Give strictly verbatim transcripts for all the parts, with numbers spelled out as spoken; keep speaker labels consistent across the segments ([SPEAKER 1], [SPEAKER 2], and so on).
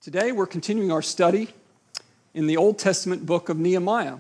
[SPEAKER 1] Today we're continuing our study in the Old Testament book of Nehemiah.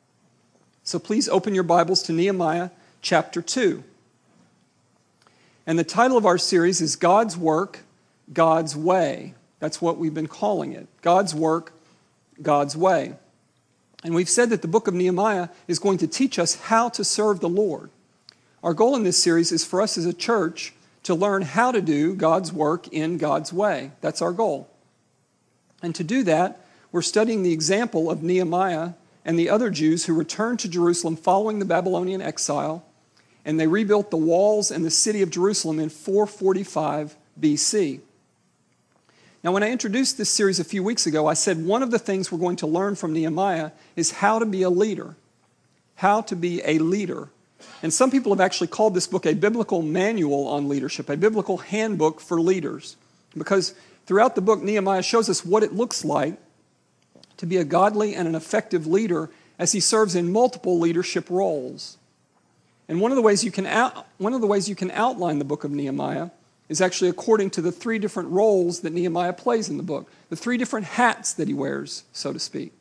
[SPEAKER 1] So please open your Bibles to Nehemiah chapter two. And the title of our series is God's Work, God's Way. That's what we've been calling it. God's Work, God's Way. And we've said that the book of Nehemiah is going to teach us how to serve the Lord. Our goal in this series is for us as a church to learn how to do God's work in God's way. That's our goal. And to do that, we're studying the example of Nehemiah and the other Jews who returned to Jerusalem following the Babylonian exile, and they rebuilt the walls and the city of Jerusalem in four forty-five B C. Now, when I introduced this series a few weeks ago, I said one of the things we're going to learn from Nehemiah is how to be a leader. How to be a leader. And some people have actually called this book a biblical manual on leadership, a biblical handbook for leaders. Because throughout the book, Nehemiah shows us what it looks like to be a godly and an effective leader as he serves in multiple leadership roles. And one of the ways you can out, one of the ways you can outline the book of Nehemiah is actually according to the three different roles that Nehemiah plays in the book, the three different hats that he wears, so to speak.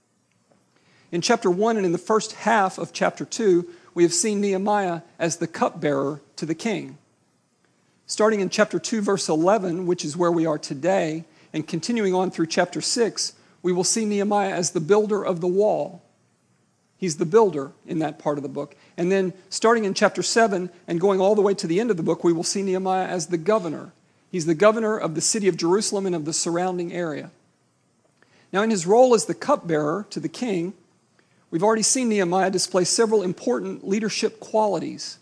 [SPEAKER 1] In chapter one and in the first half of chapter two, we have seen Nehemiah as the cupbearer to the king. Starting in chapter two, verse eleven, which is where we are today, and continuing on through chapter six, we will see Nehemiah as the builder of the wall. He's the builder in that part of the book. And then starting in chapter seven and going all the way to the end of the book, we will see Nehemiah as the governor. He's the governor of the city of Jerusalem and of the surrounding area. Now, in his role as the cupbearer to the king, we've already seen Nehemiah display several important leadership qualities.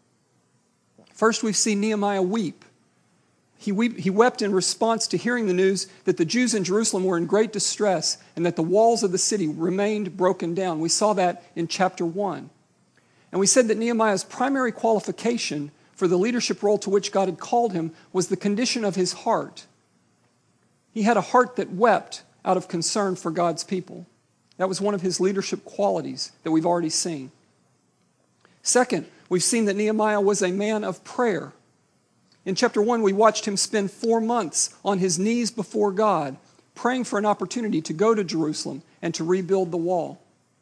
[SPEAKER 1] First, we've seen Nehemiah weep. He, weep. he wept in response to hearing the news that the Jews in Jerusalem were in great distress and that the walls of the city remained broken down. We saw that in chapter one. And we said that Nehemiah's primary qualification for the leadership role to which God had called him was the condition of his heart. He had a heart that wept out of concern for God's people. That was one of his leadership qualities that we've already seen. Second, we've seen that Nehemiah was a man of prayer. In chapter one, we watched him spend four months on his knees before God, praying for an opportunity to go to Jerusalem and to rebuild the wall.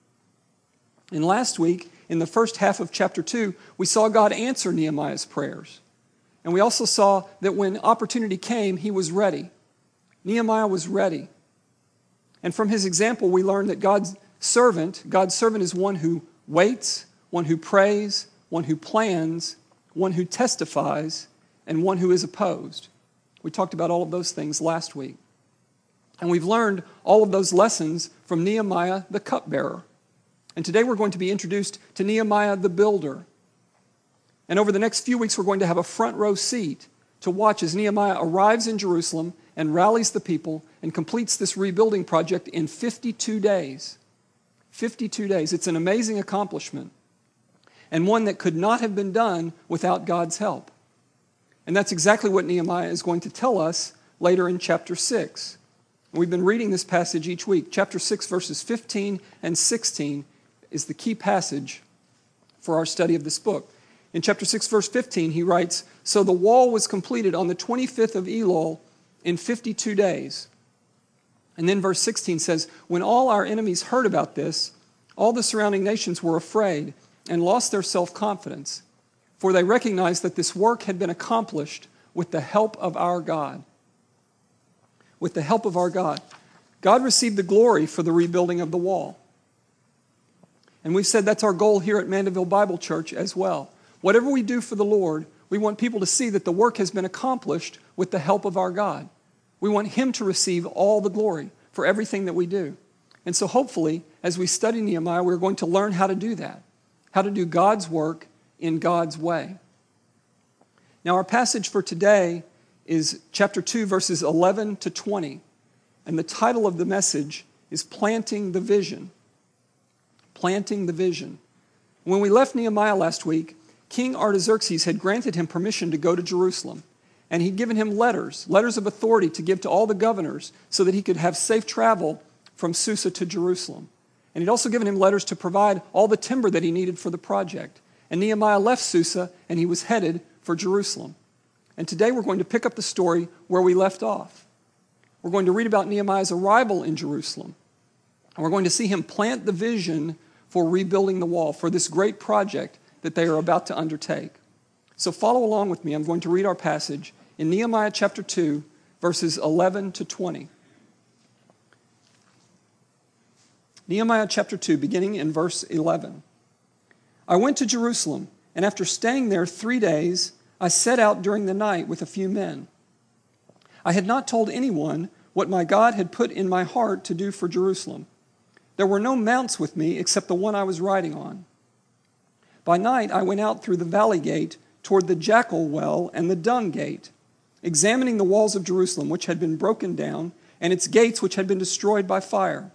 [SPEAKER 1] And last week, in the first half of chapter two, we saw God answer Nehemiah's prayers. And we also saw that when opportunity came, he was ready. Nehemiah was ready. And from his example, we learned that God's servant, God's servant is one who waits, one who prays, one who plans, one who testifies, and one who is opposed. We talked about all of those things last week. And we've learned all of those lessons from Nehemiah the cupbearer. And today we're going to be introduced to Nehemiah the builder. And over the next few weeks, we're going to have a front row seat to watch as Nehemiah arrives in Jerusalem and rallies the people and completes this rebuilding project in fifty-two days. fifty-two days. It's an amazing accomplishment, and one that could not have been done without God's help. And that's exactly what Nehemiah is going to tell us later in chapter six. We've been reading this passage each week. Chapter six, verses fifteen and sixteen is the key passage for our study of this book. In chapter six, verse fifteen, he writes, "So the wall was completed on the twenty-fifth of Elul in fifty-two days. And then verse sixteen says, "When all our enemies heard about this, all the surrounding nations were afraid and lost their self-confidence, for they recognized that this work had been accomplished with the help of our God." With the help of our God. God received the glory for the rebuilding of the wall. And we've said that's our goal here at Mandeville Bible Church as well. Whatever we do for the Lord, we want people to see that the work has been accomplished with the help of our God. We want Him to receive all the glory for everything that we do. And so hopefully, as we study Nehemiah, we're going to learn how to do that, how to do God's work in God's way. Now, our passage for today is chapter two, verses eleven to twenty. And the title of the message is Planting the Vision. Planting the Vision. When we left Nehemiah last week, King Artaxerxes had granted him permission to go to Jerusalem. And he'd given him letters, letters of authority to give to all the governors so that he could have safe travel from Susa to Jerusalem. And he'd also given him letters to provide all the timber that he needed for the project. And Nehemiah left Susa and he was headed for Jerusalem. And today we're going to pick up the story where we left off. We're going to read about Nehemiah's arrival in Jerusalem. And we're going to see him plant the vision for rebuilding the wall, for this great project that they are about to undertake. So follow along with me. I'm going to read our passage in Nehemiah chapter two, verses eleven to twenty. Nehemiah chapter two, beginning in verse eleven. I went to Jerusalem, and after staying there three days, I set out during the night with a few men. I had not told anyone what my God had put in my heart to do for Jerusalem. There were no mounts with me except the one I was riding on. By night I went out through the valley gate toward the jackal well and the dung gate, examining the walls of Jerusalem which had been broken down and its gates which had been destroyed by fire.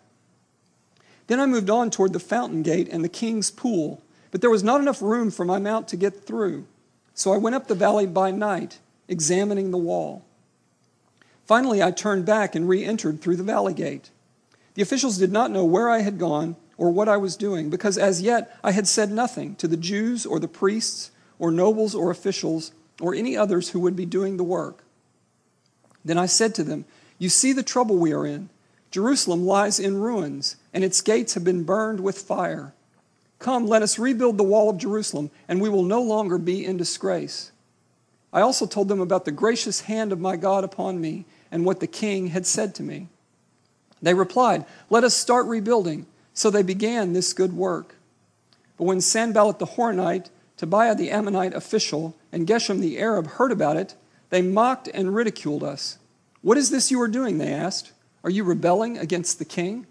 [SPEAKER 1] Then I moved on toward the fountain gate and the king's pool, but there was not enough room for my mount to get through. So I went up the valley by night, examining the wall. Finally, I turned back and re-entered through the valley gate. The officials did not know where I had gone or what I was doing, because as yet I had said nothing to the Jews or the priests or nobles or officials or any others who would be doing the work. Then I said to them, "You see the trouble we are in. Jerusalem lies in ruins, and its gates have been burned with fire. Come, let us rebuild the wall of Jerusalem, and we will no longer be in disgrace." I also told them about the gracious hand of my God upon me and what the king had said to me. They replied, "Let us start rebuilding." So they began this good work. But when Sanballat the Horonite, Tobiah the Ammonite official, and Geshem the Arab heard about it, they mocked and ridiculed us. "What is this you are doing?" they asked. "Are you rebelling against the king?"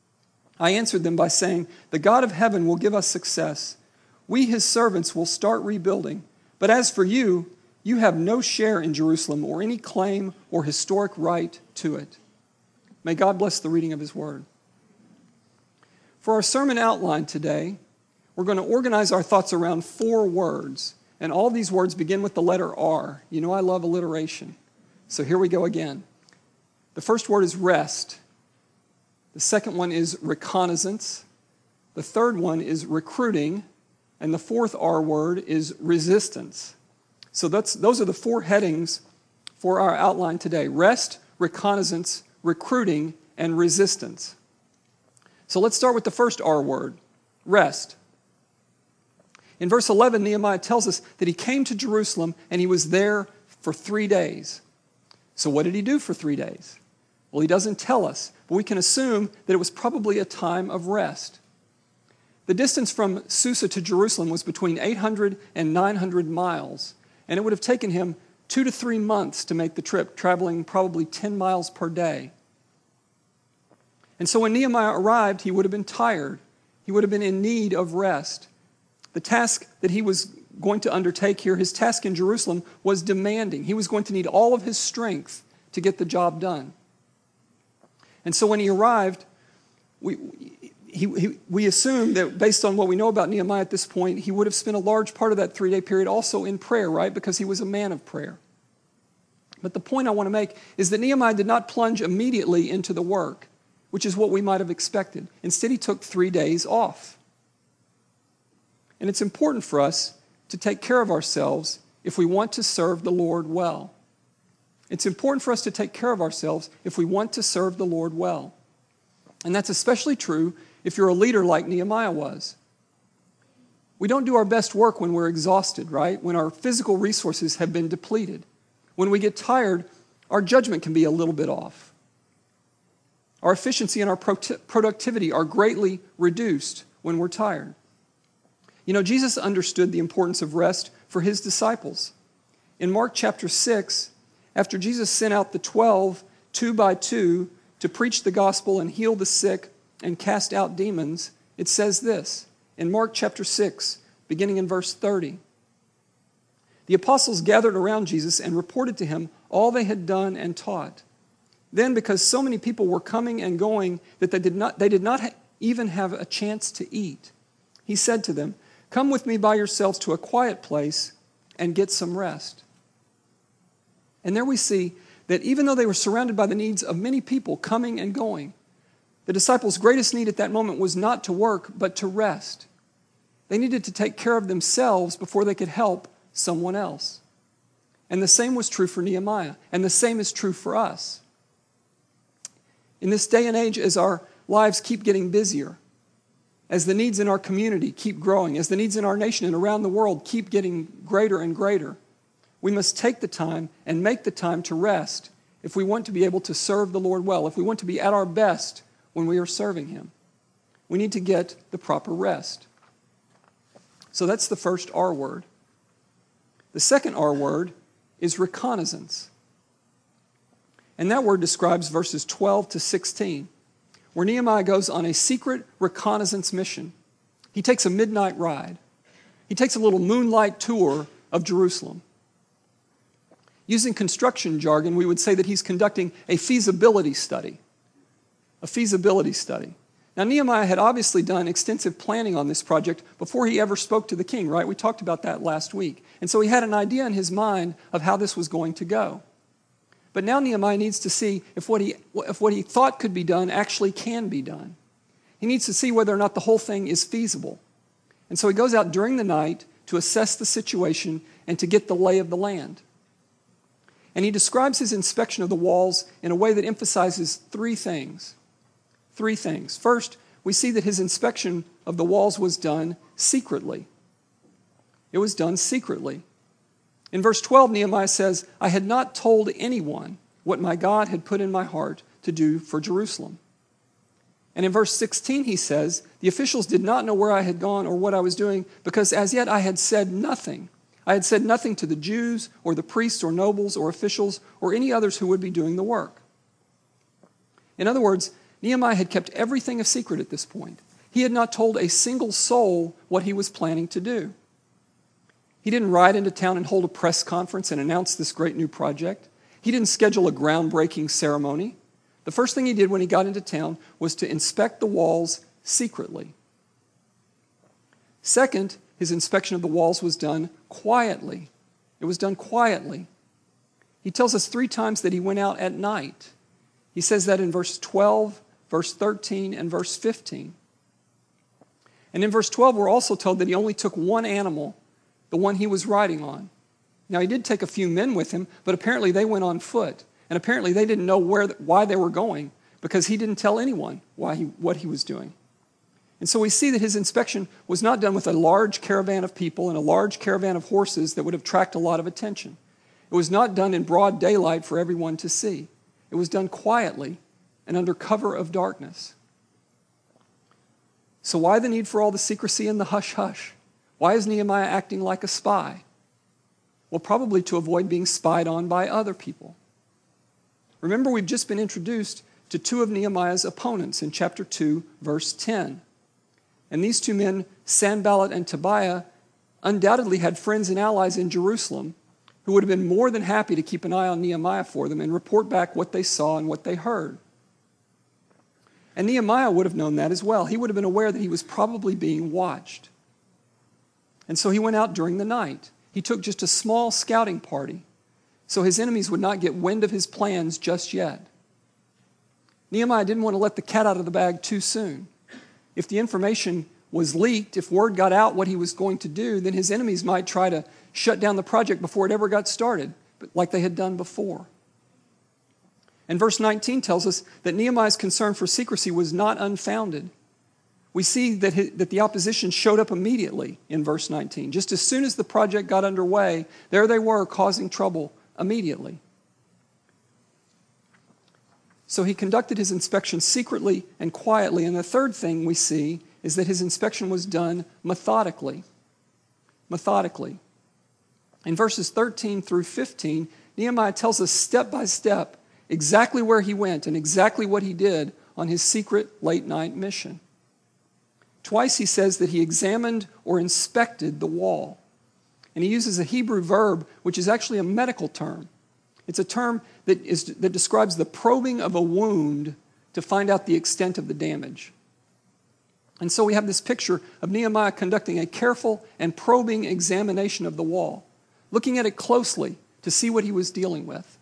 [SPEAKER 1] I answered them by saying, "The God of heaven will give us success. We, his servants, will start rebuilding. But as for you, you have no share in Jerusalem or any claim or historic right to it." May God bless the reading of his word. For our sermon outline today, we're going to organize our thoughts around four words. And all these words begin with the letter R. You know I love alliteration. So here we go again. The first word is rest. The second one is reconnaissance. The third one is recruiting. And the fourth R word is resistance. So that's, those are the four headings for our outline today. Rest, reconnaissance, recruiting, and resistance. So let's start with the first R word, rest. In verse eleven, Nehemiah tells us that he came to Jerusalem and he was there for three days. So what did he do for three days? Well, he doesn't tell us, but we can assume that it was probably a time of rest. The distance from Susa to Jerusalem was between eight hundred and nine hundred miles, and it would have taken him two to three months to make the trip, traveling probably ten miles per day. And so when Nehemiah arrived, he would have been tired. He would have been in need of rest. The task that he was going to undertake here, his task in Jerusalem, was demanding. He was going to need all of his strength to get the job done. And so when he arrived, we, he, he, we assume that based on what we know about Nehemiah at this point, he would have spent a large part of that three-day period also in prayer, right? Because he was a man of prayer. But the point I want to make is that Nehemiah did not plunge immediately into the work, which is what we might have expected. Instead, he took three days off. And it's important for us to take care of ourselves if we want to serve the Lord well. It's important for us to take care of ourselves if we want to serve the Lord well. And that's especially true if you're a leader like Nehemiah was. We don't do our best work when we're exhausted, right? When our physical resources have been depleted. When we get tired, our judgment can be a little bit off. Our efficiency and our productivity are greatly reduced when we're tired. You know, Jesus understood the importance of rest for his disciples. In Mark chapter six, after Jesus sent out the twelve, two by two, to preach the gospel and heal the sick and cast out demons, it says this, in Mark chapter six, beginning in verse thirty. The apostles gathered around Jesus and reported to him all they had done and taught. Then, because so many people were coming and going that they did not, they did not ha- even have a chance to eat, he said to them, "Come with me by yourselves to a quiet place and get some rest." And there we see that even though they were surrounded by the needs of many people coming and going, the disciples' greatest need at that moment was not to work, but to rest. They needed to take care of themselves before they could help someone else. And the same was true for Nehemiah, and the same is true for us. In this day and age, as our lives keep getting busier, as the needs in our community keep growing, as the needs in our nation and around the world keep getting greater and greater, we must take the time and make the time to rest if we want to be able to serve the Lord well, if we want to be at our best when we are serving Him. We need to get the proper rest. So that's the first R word. The second R word is reconnaissance. And that word describes verses twelve to sixteen, where Nehemiah goes on a secret reconnaissance mission. He takes a midnight ride. He takes a little moonlight tour of Jerusalem. Using construction jargon, we would say that he's conducting a feasibility study. A feasibility study. Now, Nehemiah had obviously done extensive planning on this project before he ever spoke to the king, right? We talked about that last week. And so he had an idea in his mind of how this was going to go. But now Nehemiah needs to see if what he, if what he thought could be done actually can be done. He needs to see whether or not the whole thing is feasible. And so he goes out during the night to assess the situation and to get the lay of the land. And he describes his inspection of the walls in a way that emphasizes three things. Three things. First, we see that his inspection of the walls was done secretly. It was done secretly. In verse twelve, Nehemiah says, I had not told anyone what my God had put in my heart to do for Jerusalem. And in verse sixteen, he says, the officials did not know where I had gone or what I was doing because as yet I had said nothing. I had said nothing to the Jews or the priests or nobles or officials or any others who would be doing the work. In other words, Nehemiah had kept everything a secret at this point. He had not told a single soul what he was planning to do. He didn't ride into town and hold a press conference and announce this great new project. He didn't schedule a groundbreaking ceremony. The first thing he did when he got into town was to inspect the walls secretly. Second, his inspection of the walls was done quietly. It was done quietly. He tells us three times that he went out at night. He says that in verse twelve, verse thirteen, and verse fifteen. And in verse twelve, we're also told that he only took one animal, the one he was riding on. Now, he did take a few men with him, but apparently they went on foot. And apparently they didn't know where, why they were going because he didn't tell anyone why he, what he was doing. And so we see that his inspection was not done with a large caravan of people and a large caravan of horses that would have attracted a lot of attention. It was not done in broad daylight for everyone to see. It was done quietly and under cover of darkness. So why the need for all the secrecy and the hush-hush? Why is Nehemiah acting like a spy? Well, probably to avoid being spied on by other people. Remember, we've just been introduced to two of Nehemiah's opponents in chapter two, verse ten. And these two men, Sanballat and Tobiah, undoubtedly had friends and allies in Jerusalem who would have been more than happy to keep an eye on Nehemiah for them and report back what they saw and what they heard. And Nehemiah would have known that as well. He would have been aware that he was probably being watched. And so he went out during the night. He took just a small scouting party so his enemies would not get wind of his plans just yet. Nehemiah didn't want to let the cat out of the bag too soon. If the information was leaked, if word got out what he was going to do, then his enemies might try to shut down the project before it ever got started, like they had done before. And verse nineteen tells us that Nehemiah's concern for secrecy was not unfounded. We see that, his, that the opposition showed up immediately in verse nineteen. Just as soon as the project got underway, there they were causing trouble immediately. So he conducted his inspection secretly and quietly. And the third thing we see is that his inspection was done methodically. Methodically. In verses thirteen through fifteen, Nehemiah tells us step by step exactly where he went and exactly what he did on his secret late-night mission. Twice he says that he examined or inspected the wall. And he uses a Hebrew verb, which is actually a medical term. It's a term that, is, that describes the probing of a wound to find out the extent of the damage. And so we have this picture of Nehemiah conducting a careful and probing examination of the wall, looking at it closely to see what he was dealing with.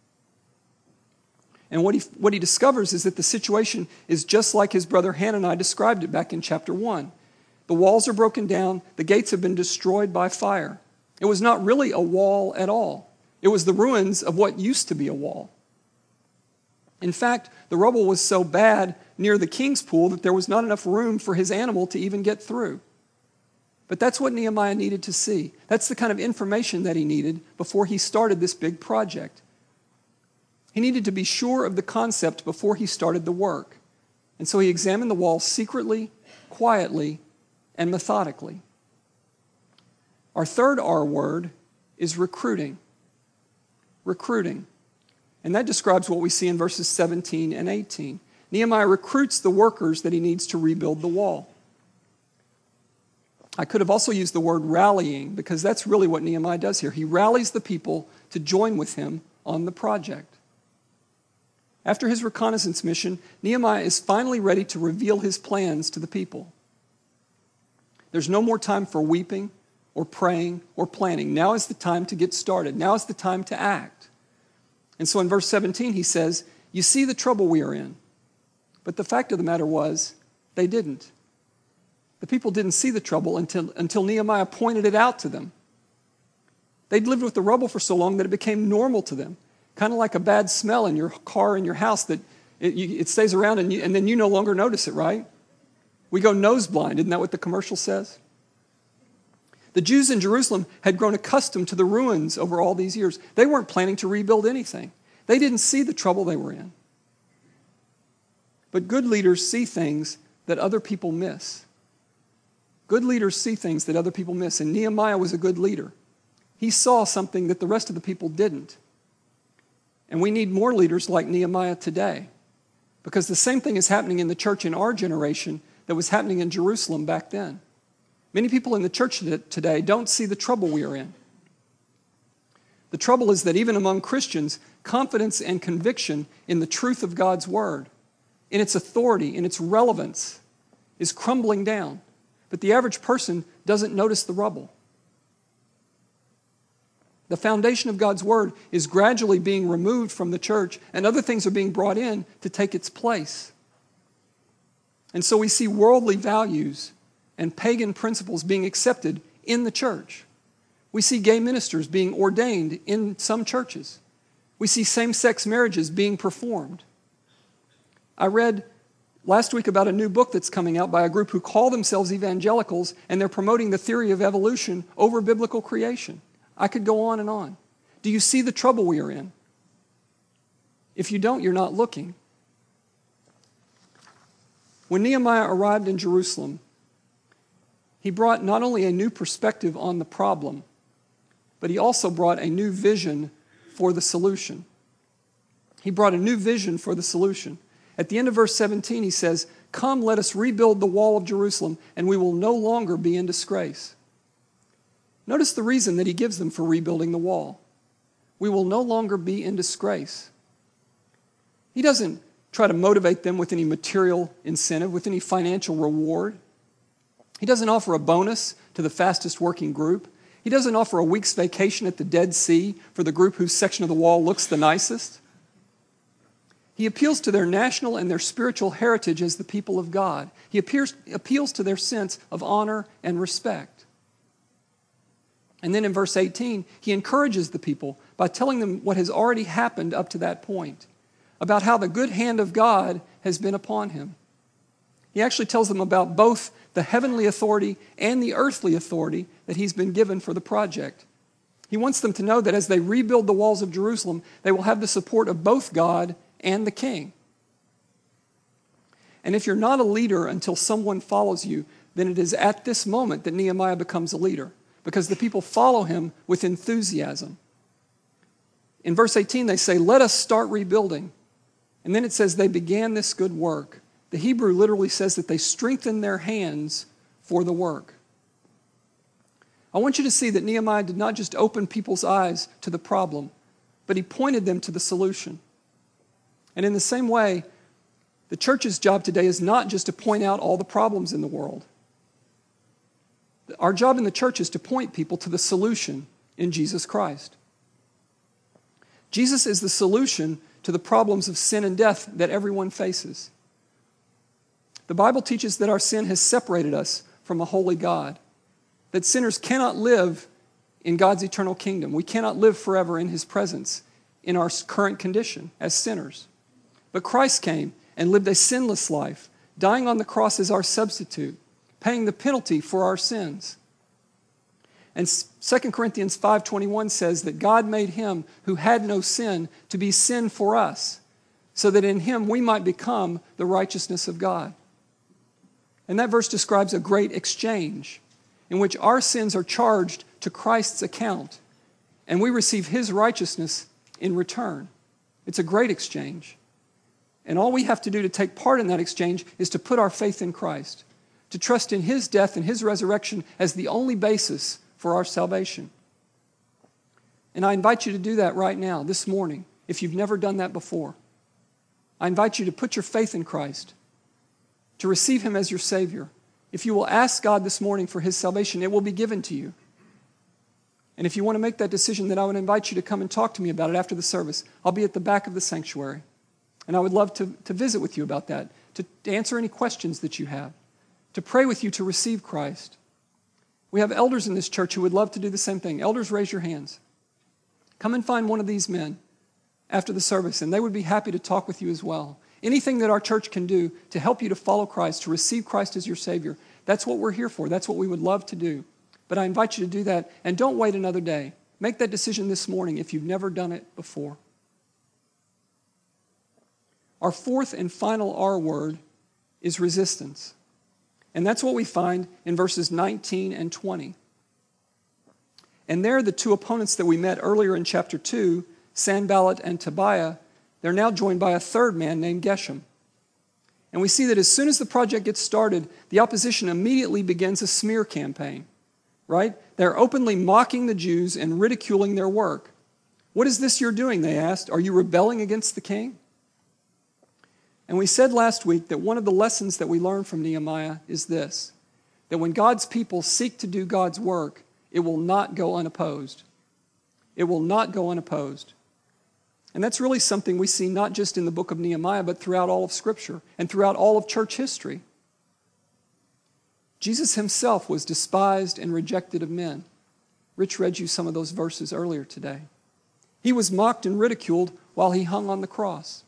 [SPEAKER 1] And what he, what he discovers is that the situation is just like his brother Hanani described it back in chapter one. The walls are broken down. The gates have been destroyed by fire. It was not really a wall at all. It was the ruins of what used to be a wall. In fact, the rubble was so bad near the king's pool that there was not enough room for his animal to even get through. But that's what Nehemiah needed to see. That's the kind of information that he needed before he started this big project. He needed to be sure of the concept before he started the work. And so he examined the wall secretly, quietly, and methodically. Our third R word is recruiting. Recruiting. And that describes what we see in verses seventeen and eighteen. Nehemiah recruits the workers that he needs to rebuild the wall. I could have also used the word rallying, because that's really what Nehemiah does here. He rallies the people to join with him on the project. After his reconnaissance mission, Nehemiah is finally ready to reveal his plans to the people. There's no more time for weeping or praying or planning. Now is the time to get started. Now is the time to act. And so in verse seventeen, he says, "You see the trouble we are in." But the fact of the matter was, they didn't. The people didn't see the trouble until, until Nehemiah pointed it out to them. They'd lived with the rubble for so long that it became normal to them. Kind of like a bad smell in your car, in your house, that it, you, it stays around and, you, and then you no longer notice it, right? We go nose blind, isn't that what the commercial says? The Jews in Jerusalem had grown accustomed to the ruins over all these years. They weren't planning to rebuild anything. They didn't see the trouble they were in. But good leaders see things that other people miss. Good leaders see things that other people miss, and Nehemiah was a good leader. He saw something that the rest of the people didn't. And we need more leaders like Nehemiah today, because the same thing is happening in the church in our generation that was happening in Jerusalem back then. Many people in the church today don't see the trouble we are in. The trouble is that even among Christians, confidence and conviction in the truth of God's word, in its authority, in its relevance, is crumbling down. But the average person doesn't notice the rubble. The foundation of God's word is gradually being removed from the church, and other things are being brought in to take its place. And so we see worldly values and pagan principles being accepted in the church. We see gay ministers being ordained in some churches. We see same-sex marriages being performed. I read last week about a new book that's coming out by a group who call themselves evangelicals, and they're promoting the theory of evolution over biblical creation. I could go on and on. Do you see the trouble we are in? If you don't, you're not looking. When Nehemiah arrived in Jerusalem, he brought not only a new perspective on the problem, but he also brought a new vision for the solution. He brought a new vision for the solution. At the end of verse seventeen, he says, "Come, let us rebuild the wall of Jerusalem, and we will no longer be in disgrace." Notice the reason that he gives them for rebuilding the wall. We will no longer be in disgrace. He doesn't try to motivate them with any material incentive, with any financial reward. He doesn't offer a bonus to the fastest working group. He doesn't offer a week's vacation at the Dead Sea for the group whose section of the wall looks the nicest. He appeals to their national and their spiritual heritage as the people of God. He appears, appeals to their sense of honor and respect. And then in verse eighteen, he encourages the people by telling them what has already happened up to that point, about how the good hand of God has been upon him. He actually tells them about both the heavenly authority and the earthly authority that he's been given for the project. He wants them to know that as they rebuild the walls of Jerusalem, they will have the support of both God and the king. And if you're not a leader until someone follows you, then it is at this moment that Nehemiah becomes a leader, because the people follow him with enthusiasm. In verse eighteen, they say, "Let us start rebuilding." And then it says they began this good work. The Hebrew literally says that they strengthened their hands for the work. I want you to see that Nehemiah did not just open people's eyes to the problem, but he pointed them to the solution. And in the same way, the church's job today is not just to point out all the problems in the world. Our job in the church is to point people to the solution in Jesus Christ. Jesus is the solution to the problems of sin and death that everyone faces. The Bible teaches that our sin has separated us from a holy God, that sinners cannot live in God's eternal kingdom. We cannot live forever in his presence in our current condition as sinners. But Christ came and lived a sinless life, dying on the cross as our substitute, paying the penalty for our sins. And Second Corinthians five twenty-one says that God made him who had no sin to be sin for us, so that in him we might become the righteousness of God. And that verse describes a great exchange in which our sins are charged to Christ's account, and we receive his righteousness in return. It's a great exchange. And all we have to do to take part in that exchange is to put our faith in Christ, to trust in his death and his resurrection as the only basis for our salvation. And I invite you to do that right now, this morning, if you've never done that before. I invite you to put your faith in Christ, to receive him as your Savior. If you will ask God this morning for his salvation, it will be given to you. And if you want to make that decision, then I would invite you to come and talk to me about it after the service. I'll be at the back of the sanctuary. And I would love to, to visit with you about that, to, to answer any questions that you have, to pray with you to receive Christ. We have elders in this church who would love to do the same thing. Elders, raise your hands. Come and find one of these men after the service, and they would be happy to talk with you as well. Anything that our church can do to help you to follow Christ, to receive Christ as your Savior, that's what we're here for. That's what we would love to do. But I invite you to do that, and don't wait another day. Make that decision this morning if you've never done it before. Our fourth and final R word is resistance. And that's what we find in verses nineteen and twenty. And there, the two opponents that we met earlier in chapter two, Sanballat and Tobiah, they're now joined by a third man named Geshem. And we see that as soon as the project gets started, the opposition immediately begins a smear campaign, right? They're openly mocking the Jews and ridiculing their work. What is this you're doing, they asked. Are you rebelling against the king? And we said last week that one of the lessons that we learn from Nehemiah is this, that when God's people seek to do God's work, it will not go unopposed. It will not go unopposed. And that's really something we see not just in the book of Nehemiah, but throughout all of Scripture and throughout all of church history. Jesus himself was despised and rejected of men. Rich read you some of those verses earlier today. He was mocked and ridiculed while he hung on the cross.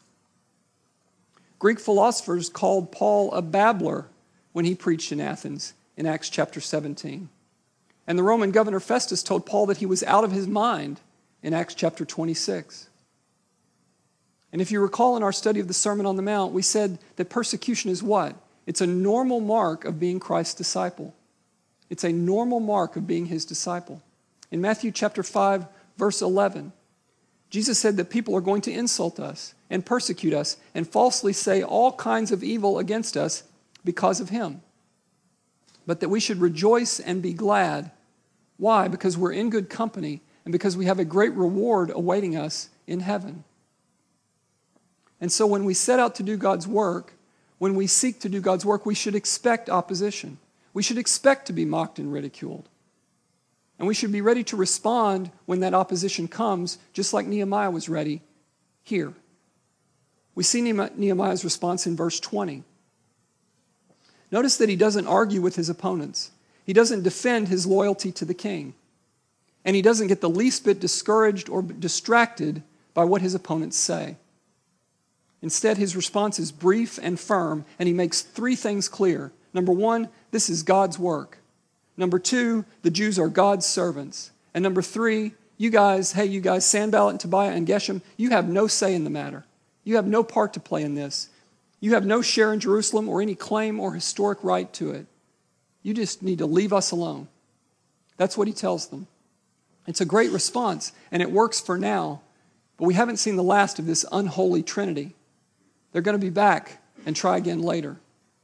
[SPEAKER 1] Greek philosophers called Paul a babbler when he preached in Athens in Acts chapter seventeen. And the Roman governor Festus told Paul that he was out of his mind in Acts chapter twenty-six. And if you recall in our study of the Sermon on the Mount, we said that persecution is what? It's a normal mark of being Christ's disciple. It's a normal mark of being his disciple. In Matthew chapter five, verse eleven, Jesus said that people are going to insult us and persecute us and falsely say all kinds of evil against us because of him. But that we should rejoice and be glad. Why? Because we're in good company and because we have a great reward awaiting us in heaven. And so when we set out to do God's work, when we seek to do God's work, we should expect opposition. We should expect to be mocked and ridiculed. And we should be ready to respond when that opposition comes, just like Nehemiah was ready here. We see Nehemiah's response in verse twenty. Notice that he doesn't argue with his opponents. He doesn't defend his loyalty to the king. And he doesn't get the least bit discouraged or distracted by what his opponents say. Instead, his response is brief and firm, and he makes three things clear. Number one, this is God's work. Number two, the Jews are God's servants. And number three, you guys, hey, you guys, Sanballat and Tobiah and Geshem, you have no say in the matter. You have no part to play in this. You have no share in Jerusalem or any claim or historic right to it. You just need to leave us alone. That's what he tells them. It's a great response, and it works for now, but we haven't seen the last of this unholy trinity. They're going to be back and try again later.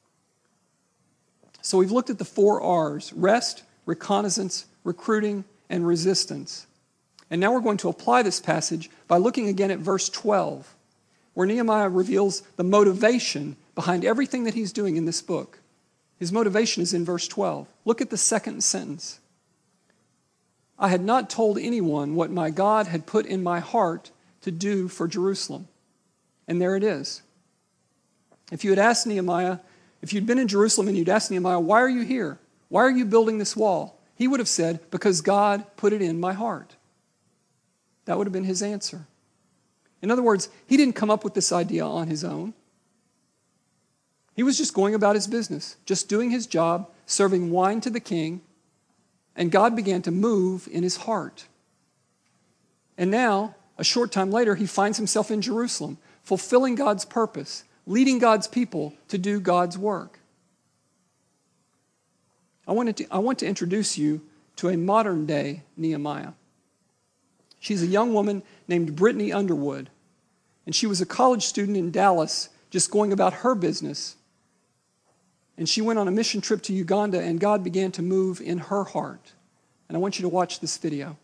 [SPEAKER 1] So we've looked at the four R's: rest, reconnaissance, recruiting, and resistance. And now we're going to apply this passage by looking again at verse twelve, where Nehemiah reveals the motivation behind everything that he's doing in this book. His motivation is in verse twelve. Look at the second sentence. I had not told anyone what my God had put in my heart to do for Jerusalem. And there it is. If you had asked Nehemiah, if you'd been in Jerusalem and you'd asked Nehemiah, why are you here? Why are you building this wall? He would have said, because God put it in my heart. That would have been his answer. In other words, he didn't come up with this idea on his own. He was just going about his business, just doing his job, serving wine to the king, and God began to move in his heart. And now, a short time later, he finds himself in Jerusalem, fulfilling God's purpose, leading God's people to do God's work. I wanted to, I want to introduce you to a modern-day Nehemiah. She's a young woman named Brittany Underwood, and she was a college student in Dallas, just going about her business. And she went on a mission trip to Uganda, and God began to move in her heart. And I want you to watch this video.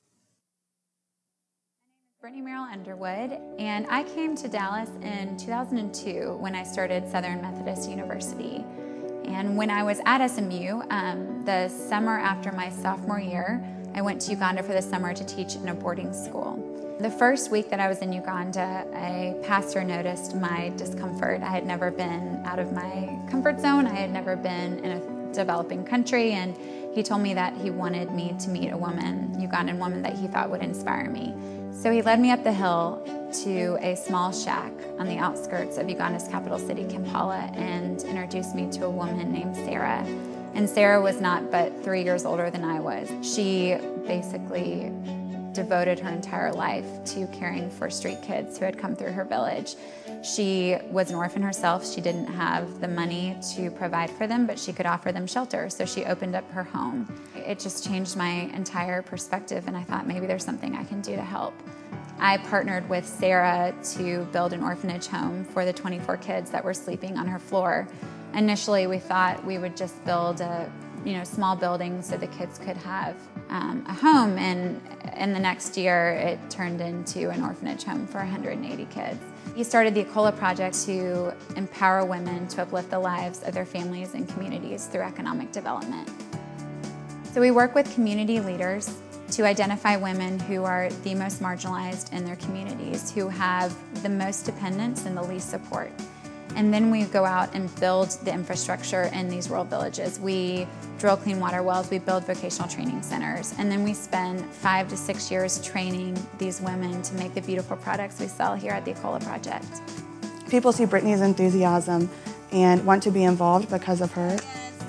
[SPEAKER 2] Brittany Merrill Underwood, and I came to Dallas in two thousand two when I started Southern Methodist University. And when I was at S M U, um, the summer after my sophomore year, I went to Uganda for the summer to teach in a boarding school. The first week that I was in Uganda, a pastor noticed my discomfort. I had never been out of my comfort zone. I had never been in a developing country, and he told me that he wanted me to meet a woman, Ugandan woman, that he thought would inspire me. So he led me up the hill to a small shack on the outskirts of Uganda's capital city, Kampala, and introduced me to a woman named Sarah. And Sarah was not but three years older than I was. She basically devoted her entire life to caring for street kids who had come through her village. She was an orphan herself. She didn't have the money to provide for them, but she could offer them shelter, so she opened up her home. It just changed my entire perspective, and I thought maybe there's something I can do to help. I partnered with Sarah to build an orphanage home for the twenty-four kids that were sleeping on her floor. Initially, we thought we would just build a you know, small building so the kids could have um, a home, and in the next year it turned into an orphanage home for one hundred eighty kids. He started the Ecola Project to empower women to uplift the lives of their families and communities through economic development. So we work with community leaders to identify women who are the most marginalized in their communities, who have the most dependence and the least support. And then we go out and build the infrastructure in these rural villages. We drill clean water wells, we build vocational training centers, and then we spend five to six years training these women to make the beautiful products we sell here at the Ecola Project.
[SPEAKER 3] People see Brittany's enthusiasm and want to be involved because of her.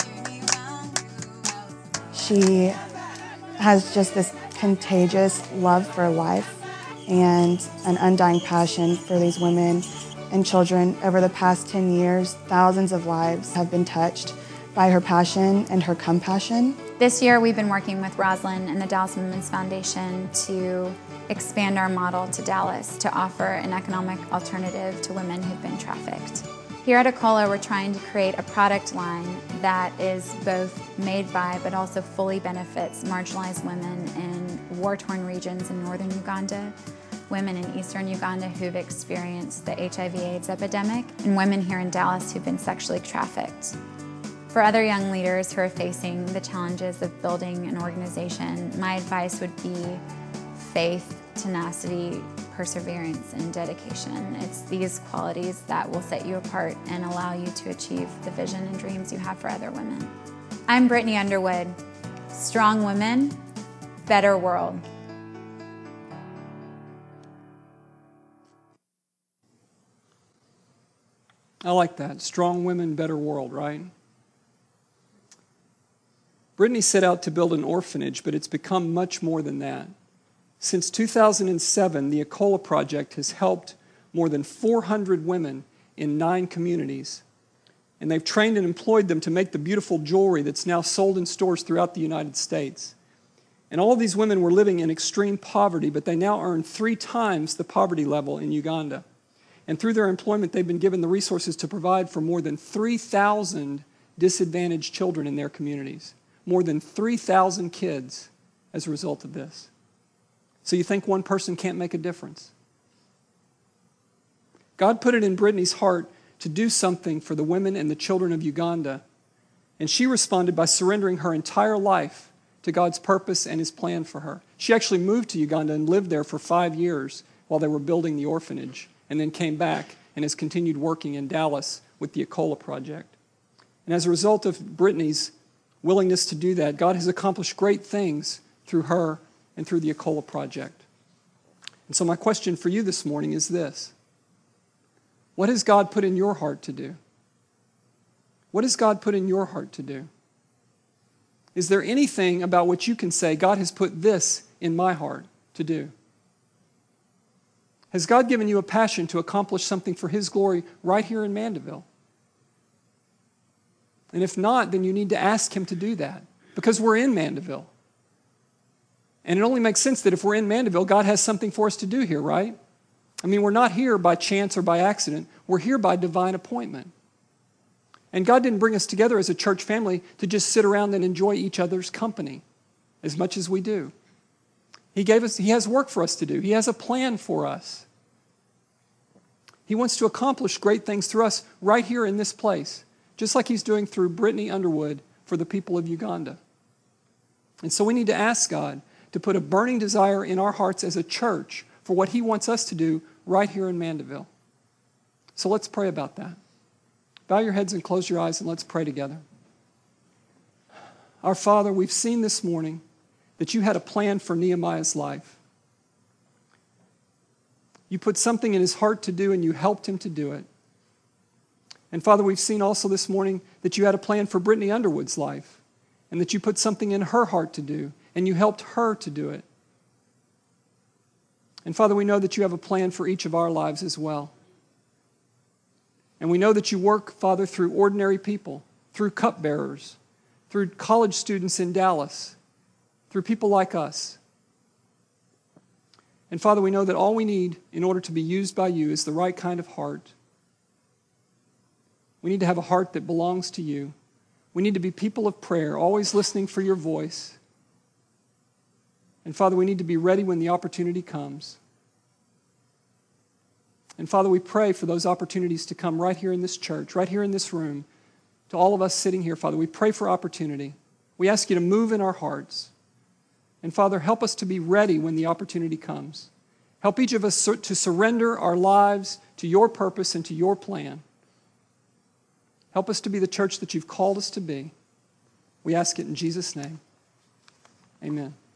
[SPEAKER 3] She has just this contagious love for life and an undying passion for these women and children. Over the past ten years, thousands of lives have been touched by her passion and her compassion.
[SPEAKER 2] This year we've been working with Rosalind and the Dallas Women's Foundation to expand our model to Dallas to offer an economic alternative to women who've been trafficked. Here at Ecola, we're trying to create a product line that is both made by but also fully benefits marginalized women in war-torn regions in northern Uganda, women in eastern Uganda who've experienced the H I V AIDS epidemic, and women here in Dallas who've been sexually trafficked. For other young leaders who are facing the challenges of building an organization, my advice would be faith, tenacity, perseverance, and dedication. It's these qualities that will set you apart and allow you to achieve the vision and dreams you have for other women. I'm Brittany Underwood. Strong women, better world.
[SPEAKER 1] I like that. Strong women, better world, right? Brittany set out to build an orphanage, but it's become much more than that. Since two thousand seven, the Ecola Project has helped more than four hundred women in nine communities, and they've trained and employed them to make the beautiful jewelry that's now sold in stores throughout the United States. And all of these women were living in extreme poverty, but they now earn three times the poverty level in Uganda. And through their employment, they've been given the resources to provide for more than three thousand disadvantaged children in their communities. More than three thousand kids as a result of this. So you think one person can't make a difference? God put it in Brittany's heart to do something for the women and the children of Uganda, and she responded by surrendering her entire life to God's purpose and His plan for her. She actually moved to Uganda and lived there for five years while they were building the orphanage, and then came back and has continued working in Dallas with the Ecola Project. And as a result of Brittany's willingness to do that, God has accomplished great things through her and through the Ecola Project. And so my question for you this morning is this. What has God put in your heart to do? What has God put in your heart to do? Is there anything about which you can say, God has put this in my heart to do? Has God given you a passion to accomplish something for His glory right here in Mandeville? And if not, then you need to ask Him to do that, because we're in Mandeville. And it only makes sense that if we're in Mandeville, God has something for us to do here, right? I mean, we're not here by chance or by accident. We're here by divine appointment. And God didn't bring us together as a church family to just sit around and enjoy each other's company as much as we do. He gave us, He has work for us to do. He has a plan for us. He wants to accomplish great things through us right here in this place, just like He's doing through Brittany Underwood for the people of Uganda. And so we need to ask God to put a burning desire in our hearts as a church for what He wants us to do right here in Mandeville. So let's pray about that. Bow your heads and close your eyes and let's pray together. Our Father, we've seen this morning that You had a plan for Nehemiah's life. You put something in his heart to do and You helped him to do it. And Father, we've seen also this morning that You had a plan for Brittany Underwood's life and that You put something in her heart to do and You helped her to do it. And Father, we know that You have a plan for each of our lives as well. And we know that You work, Father, through ordinary people, through cupbearers, through college students in Dallas, through people like us. And Father, we know that all we need in order to be used by You is the right kind of heart. We need to have a heart that belongs to You. We need to be people of prayer, always listening for Your voice. And Father, we need to be ready when the opportunity comes. And Father, we pray for those opportunities to come right here in this church, right here in this room, to all of us sitting here, Father. We pray for opportunity. We ask You to move in our hearts. And Father, help us to be ready when the opportunity comes. Help each of us to surrender our lives to Your purpose and to Your plan. Help us to be the church that You've called us to be. We ask it in Jesus' name. Amen.